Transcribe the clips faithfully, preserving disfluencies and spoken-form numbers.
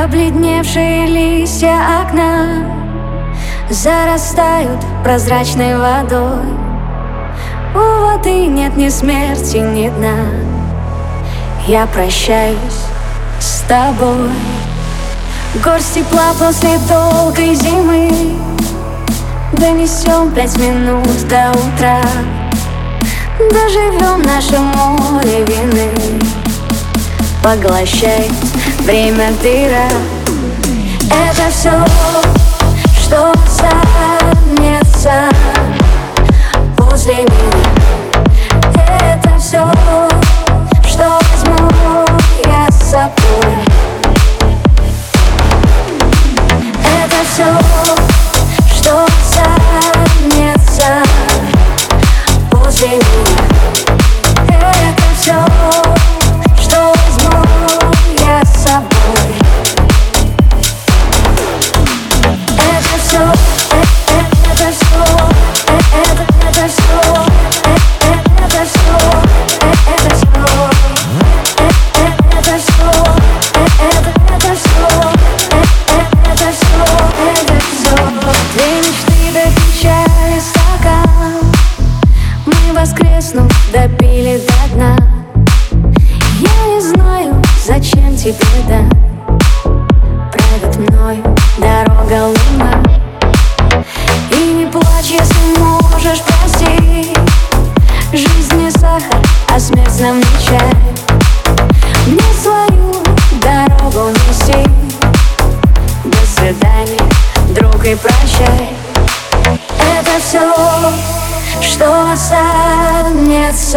Побледневшие листья окна зарастают прозрачной водой. У воды нет ни смерти, ни дна. Я прощаюсь с тобой. Горсть тепла после долгой зимы донесем пять минут до утра. Доживем наше море вины, поглощает время дыра. Это все, что останется после меня. Это все, что возьму я с собой. Это все, что останется после меня. Это все, что возьму я с собой. Это все, это все, это, это все, это все, это все, это все, это, это все, это все, это все. Две мечты до печали стакан, мы воскреснув допили до дна. Я не знаю, зачем тебе, да, правит мною дорога луна. И не плачь, если можешь простить. Жизнь не сахар, а смерть нам не чай. Мне свою дорогу неси. До свидания, друг, и прощай. Это все, что останется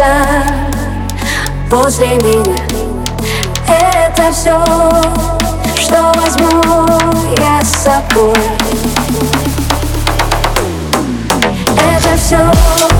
после меня. Это все, что возьму я с собой. Это все.